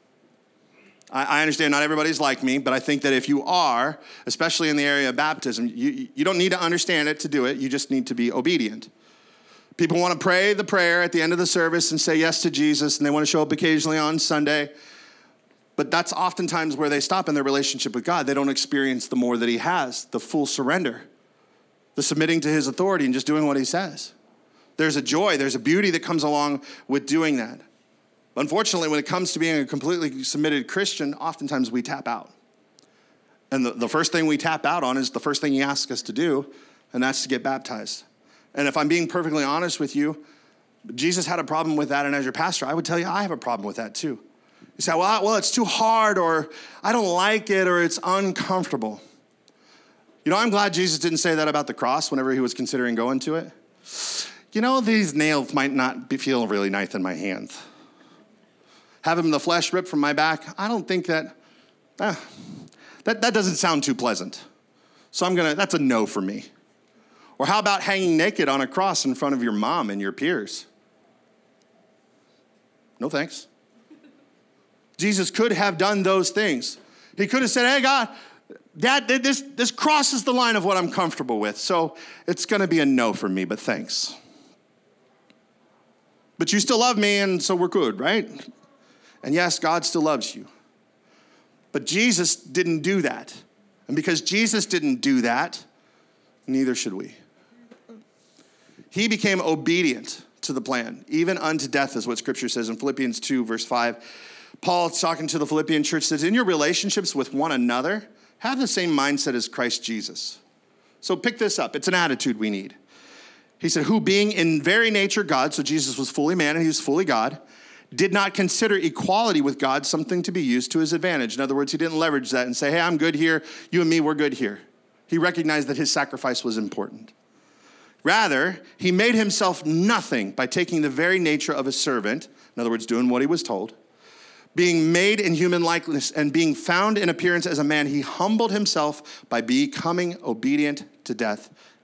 I, I understand not everybody's like me, but I think that if you are, especially in the area of baptism, you, you don't need to understand it to do it. You just need to be obedient. People want to pray the prayer at the end of the service and say yes to Jesus, and they want to show up occasionally on Sunday. But that's oftentimes where they stop in their relationship with God. They don't experience the more that he has, the full surrender, the submitting to his authority and just doing what he says. There's a joy, there's a beauty that comes along with doing that. Unfortunately, when it comes to being a completely submitted Christian, oftentimes we tap out. And the, the first thing we tap out on is the first thing he asks us to do, and that's to get baptized. And if I'm being perfectly honest with you, Jesus had a problem with that, and as your pastor, I would tell you I have a problem with that too. You say, well, well, it's too hard, or I don't like it, or it's uncomfortable. You know, I'm glad Jesus didn't say that about the cross whenever he was considering going to it. You know, these nails might not be, feel really nice in my hands. Having the flesh ripped from my back, I don't think that, eh, that, that doesn't sound too pleasant. So I'm going to, that's a no for me. Or how about hanging naked on a cross in front of your mom and your peers? No thanks. Jesus could have done those things. He could have said, hey, God, Dad, this, this crosses the line of what I'm comfortable with, so it's going to be a no for me, but thanks. But you still love me, and so we're good, right? And yes, God still loves you. But Jesus didn't do that. And because Jesus didn't do that, neither should we. He became obedient to the plan, even unto death, is what Scripture says in Philippians two, verse five. Paul, talking to the Philippian church, says, in your relationships with one another, have the same mindset as Christ Jesus. So pick this up. It's an attitude we need. He said, who being in very nature God, so Jesus was fully man and he was fully God, did not consider equality with God something to be used to his advantage. In other words, he didn't leverage that and say, hey, I'm good here. You and me, we're good here. He recognized that his sacrifice was important. Rather, he made himself nothing by taking the very nature of a servant, in other words, doing what he was told, being made in human likeness and being found in appearance as a man, he humbled himself by becoming obedient to death,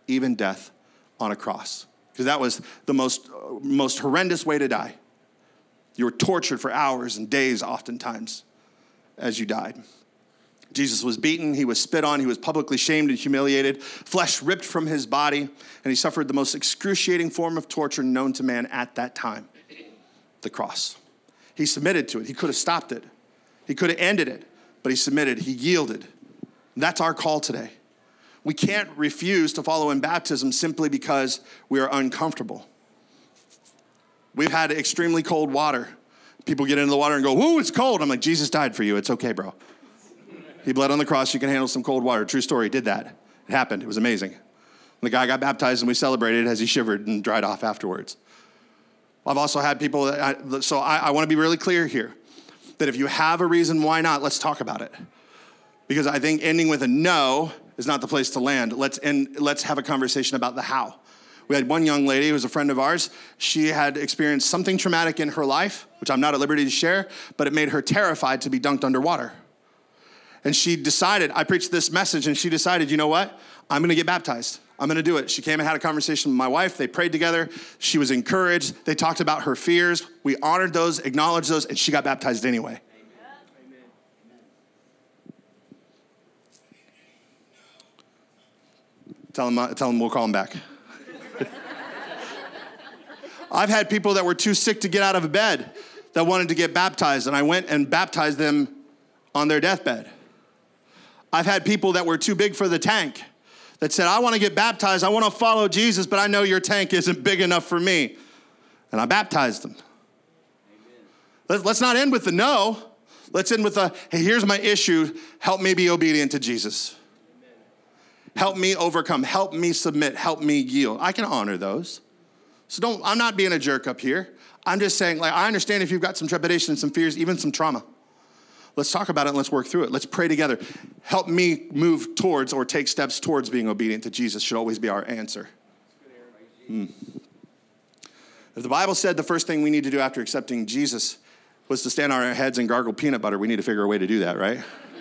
even death on a cross. Because that was the most, most horrendous way to die. You were tortured for hours and days oftentimes as you died. Jesus was beaten, he was spit on, he was publicly shamed and humiliated, flesh ripped from his body, and he suffered the most excruciating form of torture known to man at that time, the cross. He submitted to it. He could have stopped it. He could have ended it, but he submitted, he yielded. And that's our call today. We can't refuse to follow in baptism simply because we are uncomfortable. We've had extremely cold water. People get into the water and go, whoo, it's cold. I'm like, Jesus died for you. It's okay, bro. He bled on the cross. You can handle some cold water. True story. Did that. It happened. It was amazing. And the guy got baptized and we celebrated as he shivered and dried off afterwards. I've also had people that, I, so I, I want to be really clear here that if you have a reason why not, let's talk about it. Because I think ending with a no is not the place to land. Let's end, let's have a conversation about the how. We had one young lady who was a friend of ours. She had experienced something traumatic in her life, which I'm not at liberty to share, but it made her terrified to be dunked underwater. And she decided, I preached this message, and she decided, you know what? I'm going to get baptized. I'm going to do it. She came and had a conversation with my wife. They prayed together. She was encouraged. They talked about her fears. We honored those, acknowledged those, and she got baptized anyway. Amen. Tell them, tell them we'll call them back. I've had people that were too sick to get out of bed that wanted to get baptized, and I went and baptized them on their deathbed. I've had people that were too big for the tank that said, I want to get baptized, I want to follow Jesus, but I know your tank isn't big enough for me. And I baptized them. Amen. Let's not end with the no. Let's end with the, hey, here's my issue. Help me be obedient to Jesus. Amen. Help me overcome. Help me submit. Help me yield. I can honor those. So don't, I'm not being a jerk up here. I'm just saying, like, I understand if you've got some trepidation and some fears, even some trauma. Let's talk about it and let's work through it. Let's pray together. Help me move towards or take steps towards being obedient to Jesus should always be our answer. Hmm. If the Bible said the first thing we need to do after accepting Jesus was to stand on our heads and gargle peanut butter, we need to figure a way to do that, right?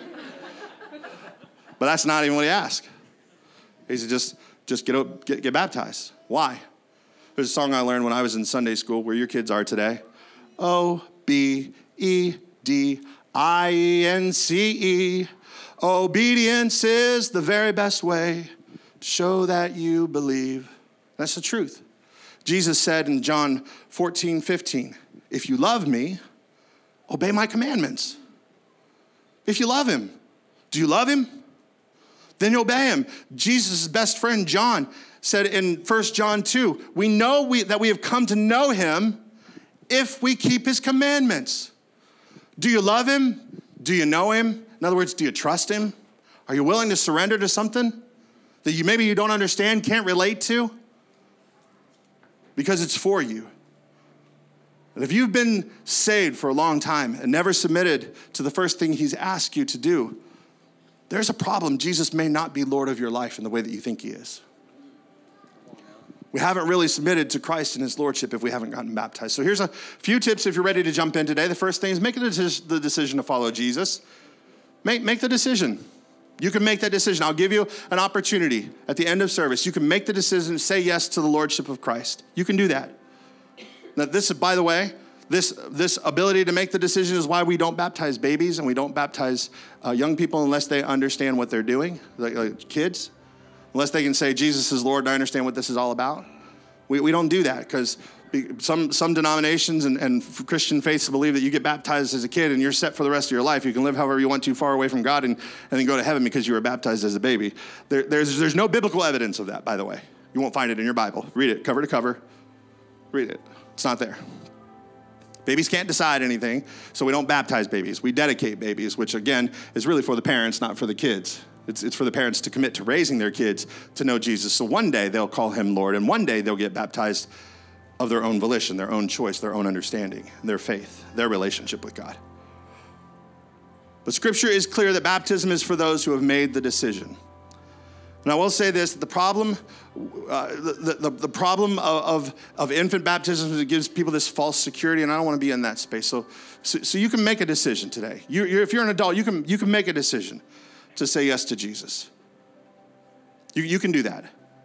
But that's not even what he asked. He said, just, just get, get, get baptized. Why? There's a song I learned when I was in Sunday school, where your kids are today. O B E D I E N C E. Obedience is the very best way to show that you believe. That's the truth. Jesus said in John fourteen fifteen, if you love me, obey my commandments. If you love him, do you love him? Then you obey him. Jesus' best friend John said in First John two, we know we, that we have come to know him if we keep his commandments. Do you love him? Do you know him? In other words, do you trust him? Are you willing to surrender to something that you maybe you don't understand, can't relate to? Because it's for you. And if you've been saved for a long time and never submitted to the first thing he's asked you to do, there's a problem. Jesus may not be Lord of your life in the way that you think he is. We haven't really submitted to Christ and his lordship if we haven't gotten baptized. So here's a few tips if you're ready to jump in today. The first thing is make the decision to follow Jesus. Make, make the decision. You can make that decision. I'll give you an opportunity at the end of service. You can make the decision to say yes to the lordship of Christ. You can do that. Now this, by the way, this, this ability to make the decision is why we don't baptize babies and we don't baptize uh, young people unless they understand what they're doing, like, like kids. Unless they can say, Jesus is Lord, and I understand what this is all about. We, we don't do that because some, some denominations and, and Christian faiths believe that you get baptized as a kid and you're set for the rest of your life. You can live however you want to, far away from God, and, and then go to heaven because you were baptized as a baby. There, there's, there's no biblical evidence of that, by the way. You won't find it in your Bible. Read it cover to cover. Read it. It's not there. Babies can't decide anything, so we don't baptize babies. We dedicate babies, which, again, is really for the parents, not for the kids. It's, it's for the parents to commit to raising their kids to know Jesus. So one day they'll call him Lord, and one day they'll get baptized of their own volition, their own choice, their own understanding, their faith, their relationship with God. But Scripture is clear that baptism is for those who have made the decision. And I will say this, the problem, uh, the, the, the problem of, of, of infant baptism is it gives people this false security, and I don't want to be in that space. So, so, so you can make a decision today. You, you're, if you're an adult, you can, you can make a decision to say yes to Jesus. You, you can do that.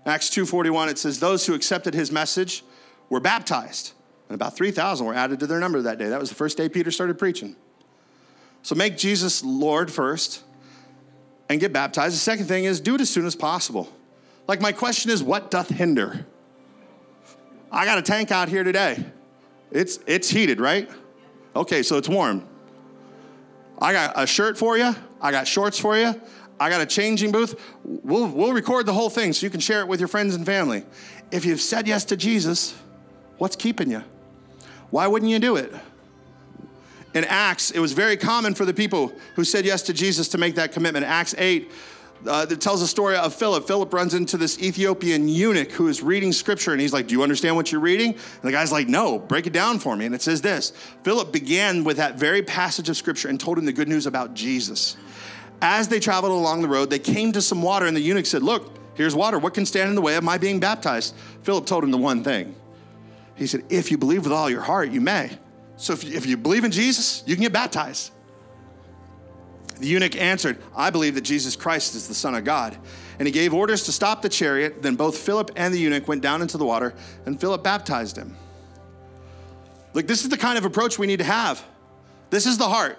Acts two forty-one, it says, those who accepted his message were baptized. And about three thousand were added to their number that day. That was the first day Peter started preaching. So make Jesus Lord first and get baptized. The second thing is do it as soon as possible. Like my question is, what doth hinder? I got a tank out here today. It's it's heated, right? Okay, so it's warm. I got a shirt for you. I got shorts for you. I got a changing booth. We'll we'll record the whole thing so you can share it with your friends and family. If you've said yes to Jesus, what's keeping you? Why wouldn't you do it? In Acts, it was very common for the people who said yes to Jesus to make that commitment. Acts eight, uh, it tells a story of Philip. Philip runs into this Ethiopian eunuch who is reading scripture, and he's like, do you understand what you're reading? And the guy's like, no, break it down for me. And it says this, Philip began with that very passage of scripture and told him the good news about Jesus. As they traveled along the road, they came to some water, and the eunuch said, look, here's water. What can stand in the way of my being baptized? Philip told him the one thing. He said, if you believe with all your heart, you may. So if you, if you believe in Jesus, you can get baptized. The eunuch answered, I believe that Jesus Christ is the Son of God. And he gave orders to stop the chariot. Then both Philip and the eunuch went down into the water, and Philip baptized him. Look, this is the kind of approach we need to have. This is the heart.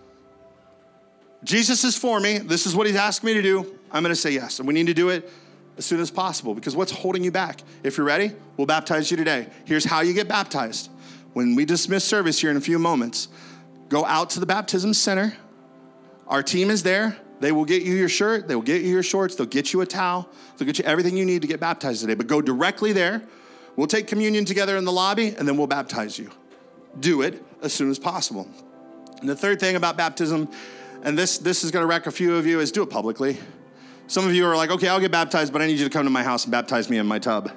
Jesus is for me. This is what he's asked me to do. I'm going to say yes. And we need to do it as soon as possible, because what's holding you back? If you're ready, we'll baptize you today. Here's how you get baptized. When we dismiss service here in a few moments, go out to the baptism center. Our team is there. They will get you your shirt. They will get you your shorts. They'll get you a towel. They'll get you everything you need to get baptized today. But go directly there. We'll take communion together in the lobby, and then we'll baptize you. Do it as soon as possible. And the third thing about baptism, and this, this is going to wreck a few of you, is do it publicly. Some of you are like, okay, I'll get baptized, but I need you to come to my house and baptize me in my tub.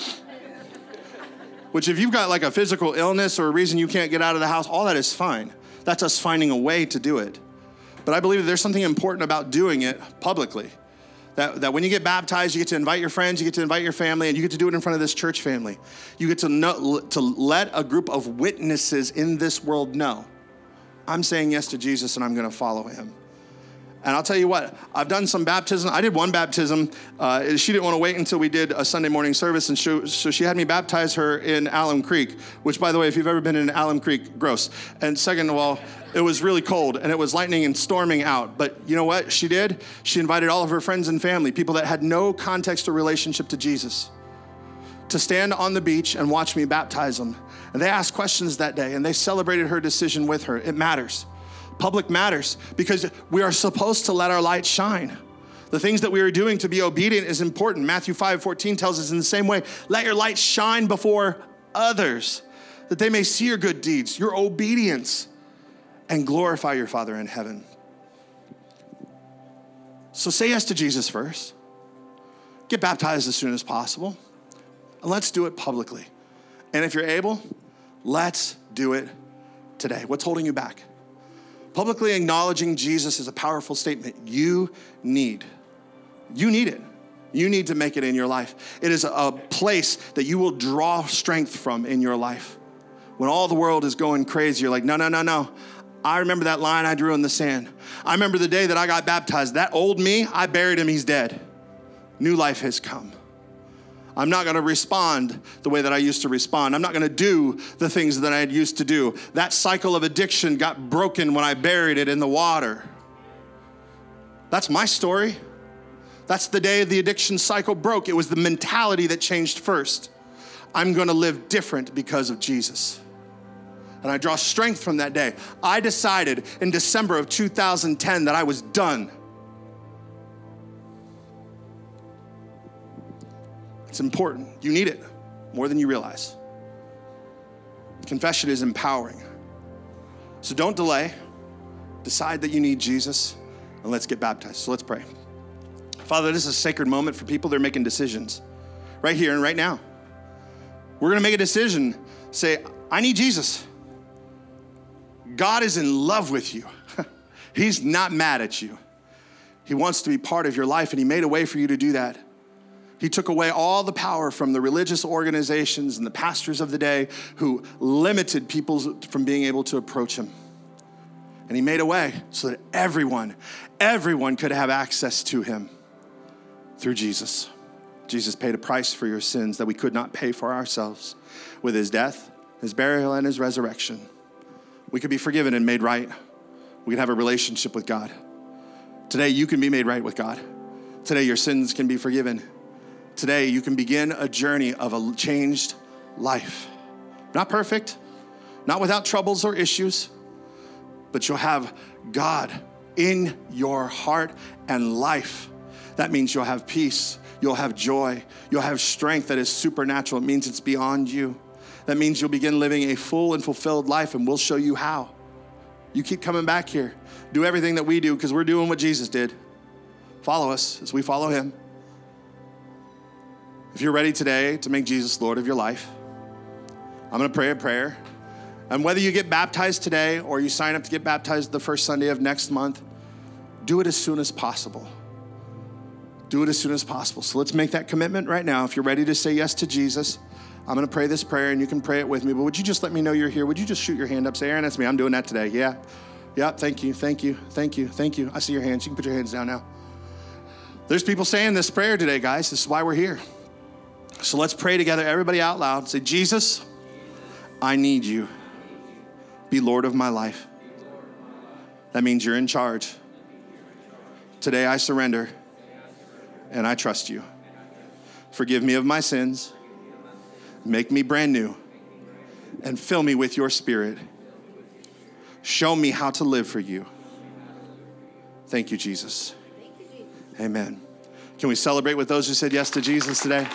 Which if you've got like a physical illness or a reason you can't get out of the house, all that is fine. That's us finding a way to do it. But I believe that there's something important about doing it publicly. That, that when you get baptized, you get to invite your friends, you get to invite your family, and you get to do it in front of this church family. You get to know, to let a group of witnesses in this world know, I'm saying yes to Jesus and I'm going to follow him. And I'll tell you what, I've done some baptism. I did one baptism. Uh, she didn't want to wait until we did a Sunday morning service, and she, so she had me baptize her in Alum Creek, which, by the way, if you've ever been in Alum Creek, gross. And second of all, it was really cold, and it was lightning and storming out. But you know what she did? She invited all of her friends and family, people that had no context or relationship to Jesus, to stand on the beach and watch me baptize them. And they asked questions that day, and they celebrated her decision with her. It matters. Public matters because we are supposed to let our light shine. The things that we are doing to be obedient is important. Matthew five fourteen tells us in the same way, let your light shine before others, that they may see your good deeds, your obedience, and glorify your Father in heaven. So say yes to Jesus first. Get baptized as soon as possible. And let's do it publicly. And if you're able, let's do it today. What's holding you back? Publicly acknowledging Jesus is a powerful statement. You need, you need it. You need to make it in your life. It is a place that you will draw strength from in your life. When all the world is going crazy, you're like, no, no, no, no. I remember that line I drew in the sand. I remember the day that I got baptized. That old me, I buried him, he's dead. New life has come. I'm not going to respond the way that I used to respond. I'm not going to do the things that I used to do. That cycle of addiction got broken when I buried it in the water. That's my story. That's the day the addiction cycle broke. It was the mentality that changed first. I'm going to live different because of Jesus. And I draw strength from that day. I decided in December of two thousand ten that I was done. It's important. You need it more than you realize. Confession is empowering. So don't delay. Decide that you need Jesus, and let's get baptized. So let's pray. Father, this is a sacred moment for people that are making decisions right here and right now. We're going to make a decision. Say, I need Jesus. God is in love with you. He's not mad at you. He wants to be part of your life, and he made a way for you to do that. He took away all the power from the religious organizations and the pastors of the day who limited people from being able to approach him. And he made a way so that everyone, everyone could have access to him through Jesus. Jesus paid a price for your sins that we could not pay for ourselves. With his death, his burial, and his resurrection, we could be forgiven and made right. We could have a relationship with God. Today, you can be made right with God. Today, your sins can be forgiven. Today, you can begin a journey of a changed life. Not perfect, not without troubles or issues, but you'll have God in your heart and life. That means you'll have peace. You'll have joy. You'll have strength that is supernatural. It means it's beyond you. That means you'll begin living a full and fulfilled life, and we'll show you how. You keep coming back here. Do everything that we do because we're doing what Jesus did. Follow us as we follow him. If you're ready today to make Jesus Lord of your life, I'm going to pray a prayer. And whether you get baptized today or you sign up to get baptized the first Sunday of next month, do it as soon as possible. Do it as soon as possible. So let's make that commitment right now. If you're ready to say yes to Jesus, I'm going to pray this prayer and you can pray it with me. But would you just let me know you're here? Would you just shoot your hand up? Say, Aaron, that's me. I'm doing that today. Yeah. Yeah. Thank you. Thank you. Thank you. Thank you. I see your hands. You can put your hands down now. There's people saying this prayer today, guys. This is why we're here. So let's pray together. Everybody out loud. Say, Jesus, I need you. Be Lord of my life. That means you're in charge. Today I surrender and I trust you. Forgive me of my sins. Make me brand new and fill me with your spirit. Show me how to live for you. Thank you, Jesus. Amen. Can we celebrate with those who said yes to Jesus today?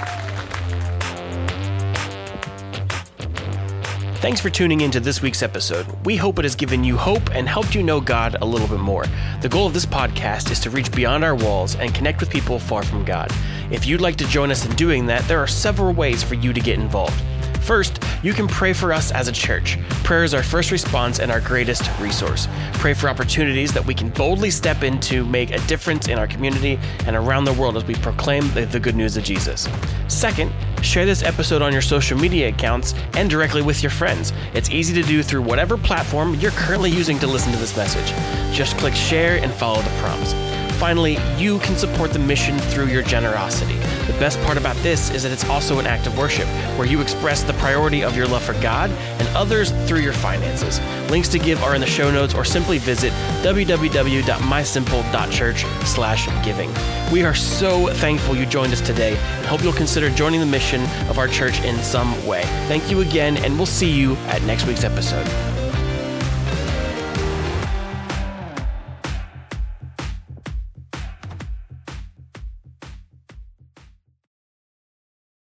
Thanks for tuning into this week's episode. We hope it has given you hope and helped you know God a little bit more. The goal of this podcast is to reach beyond our walls and connect with people far from God. If you'd like to join us in doing that, there are several ways for you to get involved. First, you can pray for us as a church. Prayer is our first response and our greatest resource. Pray for opportunities that we can boldly step into, make a difference in our community and around the world as we proclaim the, the good news of Jesus. Second, share this episode on your social media accounts and directly with your friends. It's easy to do through whatever platform you're currently using to listen to this message. Just click share and follow the prompts. Finally, you can support the mission through your generosity. The best part about this is that it's also an act of worship, where you express the priority of your love for God and others through your finances. Links to give are in the show notes, or simply visit w w w dot my simple dot church slash giving. We are so thankful you joined us today and hope you'll consider joining the mission of our church in some way. Thank you again, and we'll see you at next week's episode.